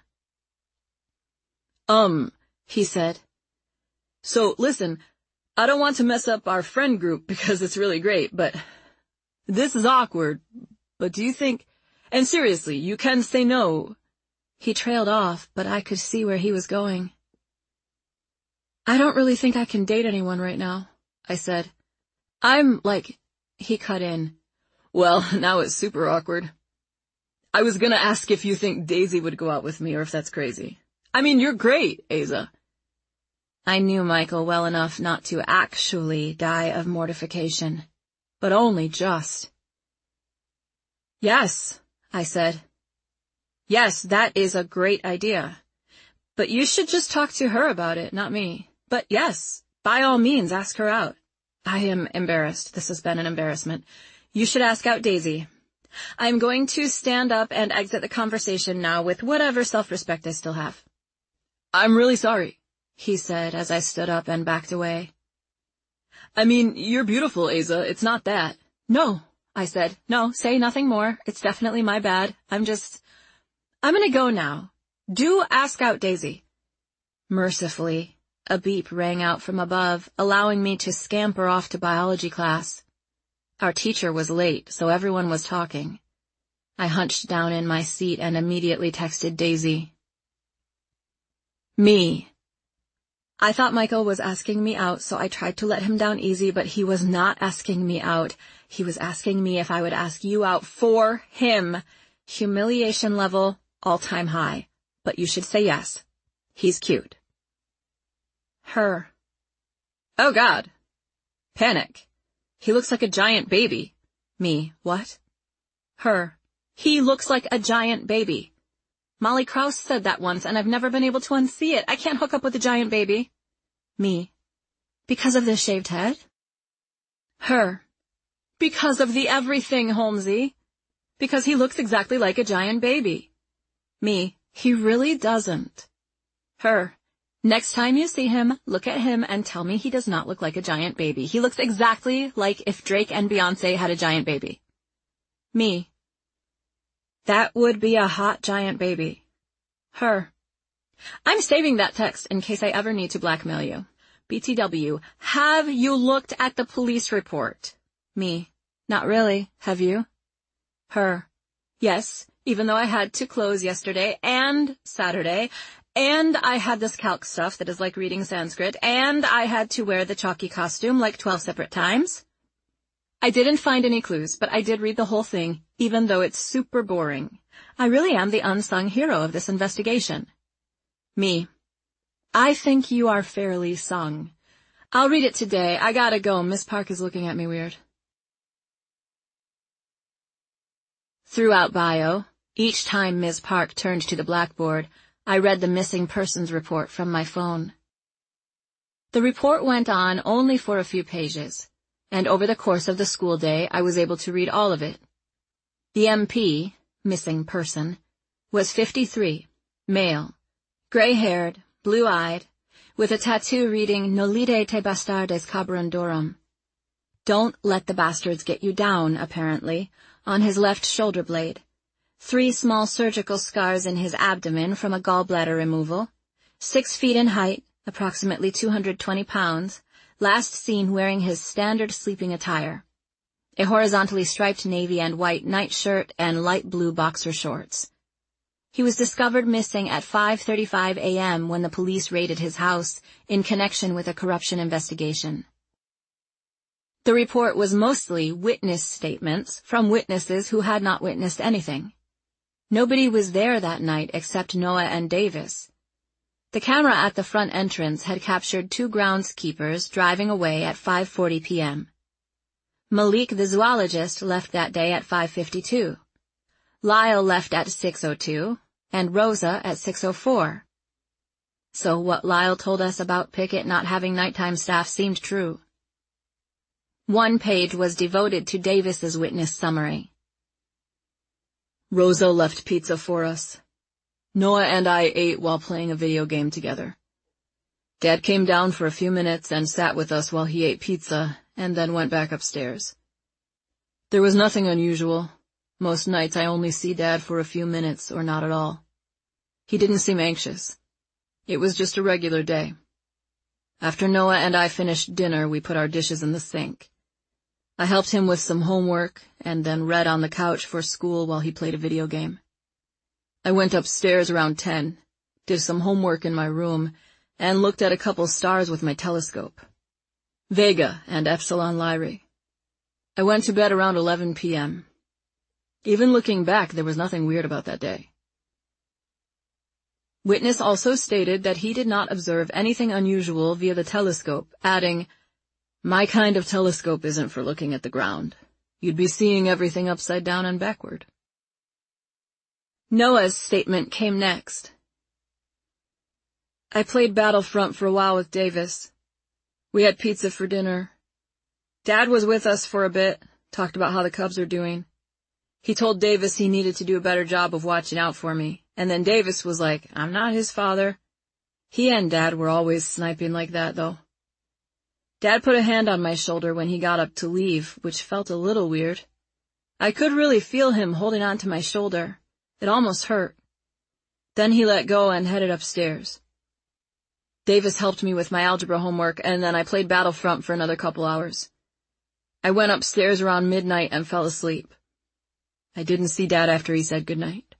Um, he said. "So, listen, I don't want to mess up our friend group because it's really great, but this is awkward. But do you think, and seriously, you can say no."
He trailed off, but I could see where he was going. "I don't really think I can date anyone right now," I said. "I'm, like," he cut in.
"Well, now it's super awkward. I was gonna ask if you think Daisy would go out with me or if that's crazy. I mean, you're great, Asa."
I knew Michael well enough not to actually die of mortification, but only just. "Yes," I said. "Yes, that is a great idea. But you should just talk to her about it, not me. But yes, by all means, ask her out. I am embarrassed. This has been an embarrassment. You should ask out Daisy. I'm going to stand up and exit the conversation now with whatever self-respect I still have."
"I'm really sorry,"
he said as I stood up and backed away.
"I mean, you're beautiful, Asa. It's not that."
"No," I said. "No, say nothing more. It's definitely my bad. I'm just... I'm gonna go now. Do ask out Daisy." Mercifully, a beep rang out from above, allowing me to scamper off to biology class. Our teacher was late, so everyone was talking. I hunched down in my seat and immediately texted Daisy. Me. I thought Michael was asking me out, so I tried to let him down easy, but he was not asking me out. He was asking me if I would ask you out for him. Humiliation level, all-time high. But you should say yes. He's cute. Her.
Oh God. Panic.
He looks like a giant baby. Me. What? Her. He looks like a giant baby. Molly Krause said that once, and I've never been able to unsee it. I can't hook up with a giant baby. Me. Because of the shaved head? Her. Because of the everything, Holmesy. Because he looks exactly like a giant baby. Me. He really doesn't. Her. Next time you see him, look at him and tell me he does not look like a giant baby. He looks exactly like if Drake and Beyonce had a giant baby. Me. That would be a hot giant baby. Her. I'm saving that text in case I ever need to blackmail you. B T W, have you looked at the police report? Me. Not really. Have you? Her. Yes, even though I had to close yesterday and Saturday, And I had this calc stuff that is like reading Sanskrit, and I had to wear the chalky costume like twelve separate times. I didn't find any clues, but I did read the whole thing, even though it's super boring. I really am the unsung hero of this investigation. Me. I think you are fairly sung. I'll read it today. I gotta go. Miss Park is looking at me weird. Throughout bio, each time Miz Park turned to the blackboard, I read the missing persons report from my phone. The report went on only for a few pages, and over the course of the school day I was able to read all of it. The M P, missing person, was fifty-three, male, gray-haired, blue-eyed, with a tattoo reading Nolite te bastardes cabrandorum. Don't let the bastards get you down, apparently, on his left shoulder blade. Three small surgical scars in his abdomen from a gallbladder removal. Six feet in height, approximately two hundred twenty pounds, last seen wearing his standard sleeping attire. A horizontally striped navy and white nightshirt and light blue boxer shorts. He was discovered missing at five thirty-five a m when the police raided his house in connection with a corruption investigation. The report was mostly witness statements from witnesses who had not witnessed anything. Nobody was there that night except Noah and Davis. The camera at the front entrance had captured two groundskeepers driving away at five forty p m Malik the zoologist left that day at five fifty-two. Lyle left at six oh two, and Rosa at six oh four. So what Lyle told us about Pickett not having nighttime staff seemed true. One page was devoted to Davis's witness summary.
Rosa left pizza for us. Noah and I ate while playing a video game together. Dad came down for a few minutes and sat with us while he ate pizza, and then went back upstairs. There was nothing unusual. Most nights I only see Dad for a few minutes or not at all. He didn't seem anxious. It was just a regular day. After Noah and I finished dinner, we put our dishes in the sink. I helped him with some homework and then read on the couch for school while he played a video game. I went upstairs around ten, did some homework in my room, and looked at a couple stars with my telescope. Vega and Epsilon Lyrae. I went to bed around eleven p m Even looking back, there was nothing weird about that day. Witness also stated that he did not observe anything unusual via the telescope, adding, "My kind of telescope isn't for looking at the ground. You'd be seeing everything upside down and backward." Noah's statement came next. I played Battlefront for a while with Davis. We had pizza for dinner. Dad was with us for a bit, talked about how the Cubs are doing. He told Davis he needed to do a better job of watching out for me, and then Davis was like, "I'm not his father." He and Dad were always sniping like that, though. Dad put a hand on my shoulder when he got up to leave, which felt a little weird. I could really feel him holding on to my shoulder. It almost hurt. Then he let go and headed upstairs. Davis helped me with my algebra homework, and then I played Battlefront for another couple hours. I went upstairs around midnight and fell asleep. I didn't see Dad after he said goodnight.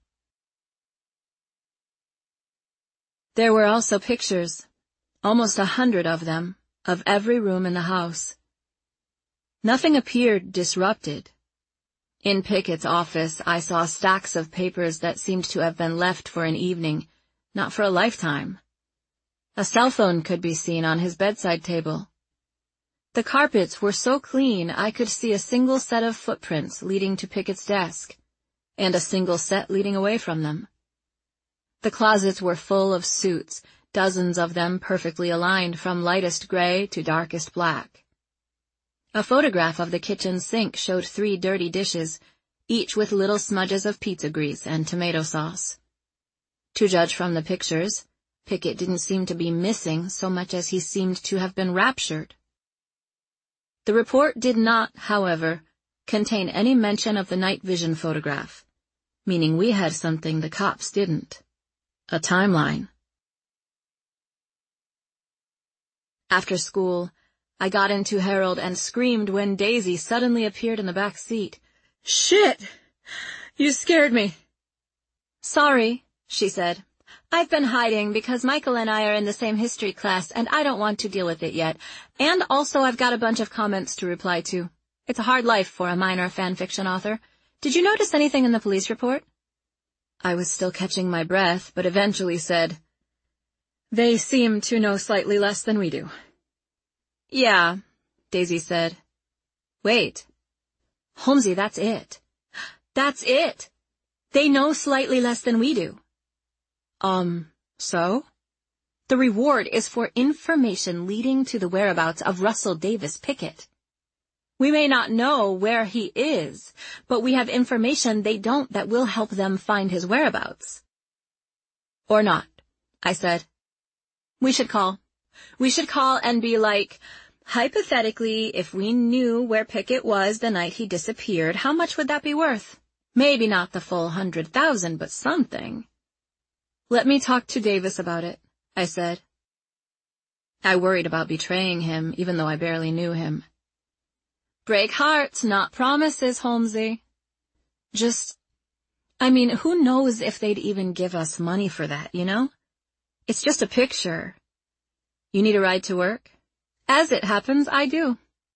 There were also pictures, almost a hundred of them, of every room in the house. Nothing appeared disrupted. In Pickett's office, I saw stacks of papers that seemed to have been left for an evening, not for a lifetime. A cell phone could be seen on his bedside table. The carpets were so clean I could see a single set of footprints leading to Pickett's desk, and a single set leading away from them. The closets were full of suits, dozens of them perfectly aligned from lightest gray to darkest black. A photograph of the kitchen sink showed three dirty dishes, each with little smudges of pizza grease and tomato sauce. To judge from the pictures, Pickett didn't seem to be missing so much as he seemed to have been raptured. The report did not, however, contain any mention of the night vision photograph, meaning we had something the cops didn't. A timeline. After school, I got into Harold and screamed when Daisy suddenly appeared in the back seat. "Shit! You scared me." "Sorry," she said.
I've been hiding because Michael and I are in the same history class and I don't want to deal with it yet. And also I've got a bunch of comments to reply to. It's a hard life for a minor fan fiction author. Did you notice anything in the police report? I was still catching my breath, but eventually said, They seem to know slightly less than we do. Yeah, Daisy said. Wait. Holmesy, that's it. That's it. They know slightly less than we do. Um, so? The reward is for information leading to the whereabouts of Russell Davis Pickett. We may not know where he is, but we have information they don't that will help them find his whereabouts. Or not, I said. We should call. We should call and be like, hypothetically, if we knew where Pickett was the night he disappeared, how much would that be worth? Maybe not the full hundred thousand, but something. Let me talk to Davis about it, I said. I worried about betraying him, even though I barely knew him. Break hearts, not promises, Holmesy. Just, I mean, who knows if they'd even give us money for that, you know? It's just a picture. You need a ride to work? As it happens, I do.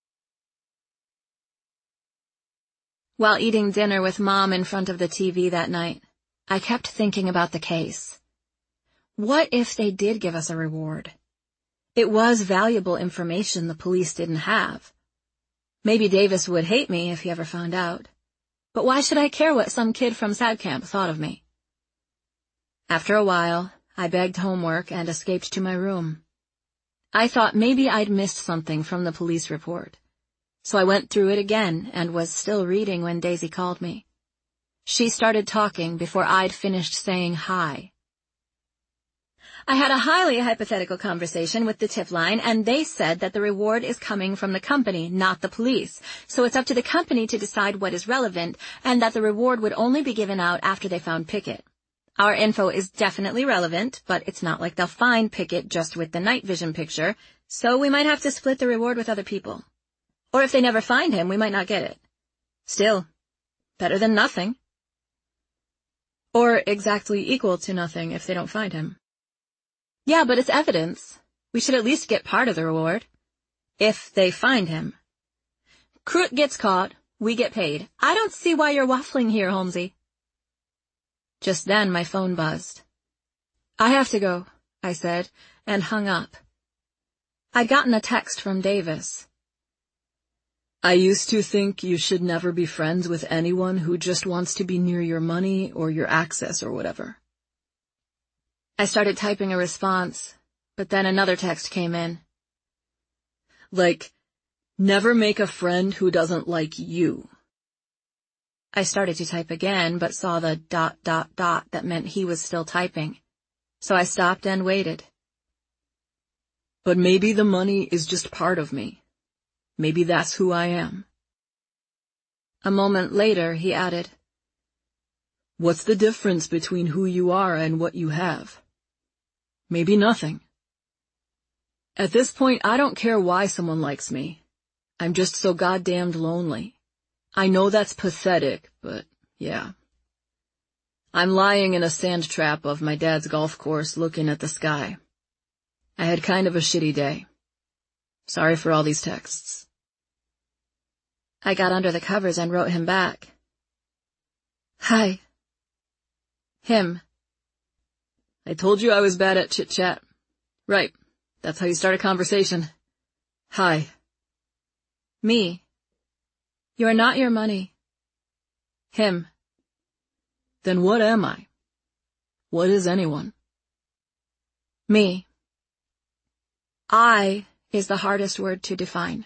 While eating dinner with Mom in front of the T V that night, I kept thinking about the case. What if they did give us a reward? It was valuable information the police didn't have. Maybe Davis would hate me if he ever found out. But why should I care what some kid from SAD camp thought of me? After a while, I begged homework and escaped to my room. I thought maybe I'd missed something from the police report. So I went through it again and was still reading when Daisy called me. She started talking before I'd finished saying hi. I had a highly hypothetical conversation with the tip line, and they said that the reward is coming from the company, not the police. So it's up to the company to decide what is relevant, and that the reward would only be given out after they found Pickett. Our info is definitely relevant, but it's not like they'll find Pickett just with the night vision picture, so we might have to split the reward with other people. Or if they never find him, we might not get it. Still, better than nothing. Or exactly equal to nothing if they don't find him. Yeah, but it's evidence. We should at least get part of the reward. If they find him. Crook gets caught, we get paid. I don't see why you're waffling here, Holmesy. Just then my phone buzzed. I have to go, I said, and hung up. I'd gotten a text from Davis. I used to think you should never be friends with anyone who just wants to be near your money or your access or whatever. I started typing a response, but then another text came in. Like, never make a friend who doesn't like you. I started to type again, but saw the dot dot dot that meant he was still typing. So I stopped and waited. But maybe the money is just part of me. Maybe that's who I am. A moment later, he added, What's the difference between who you are and what you have? Maybe nothing. At this point, I don't care why someone likes me. I'm just so goddamned lonely. I know that's pathetic, but yeah. I'm lying in a sand trap of my dad's golf course looking at the sky. I had kind of a shitty day. Sorry for all these texts. I got under the covers and wrote him back. Hi. Him. I told you I was bad at chit-chat. Right. That's how you start a conversation. Hi. Me. You're not your money. Him. Then what am I? What is anyone? Me. I is the hardest word to define.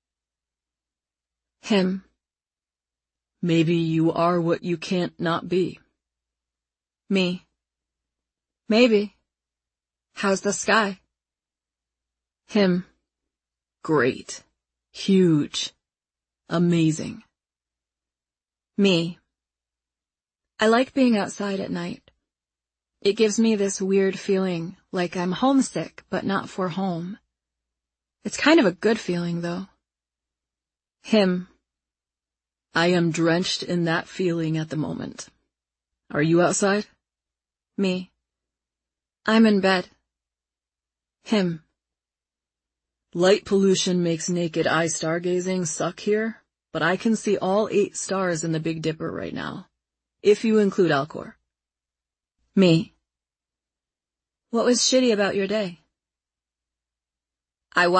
Him. Maybe you are what you can't not be. Me. Maybe. How's the sky? Him. Great. Huge. Amazing. Me. I like being outside at night. It gives me this weird feeling, like I'm homesick, but not for home. It's kind of a good feeling, though. Him. I am drenched in that feeling at the moment. Are you outside? Me. I'm in bed.
Him. Light pollution makes naked eye stargazing suck here, but I can see all eight stars in the Big Dipper right now, if you include Alcor.
Me. What was shitty about your day? I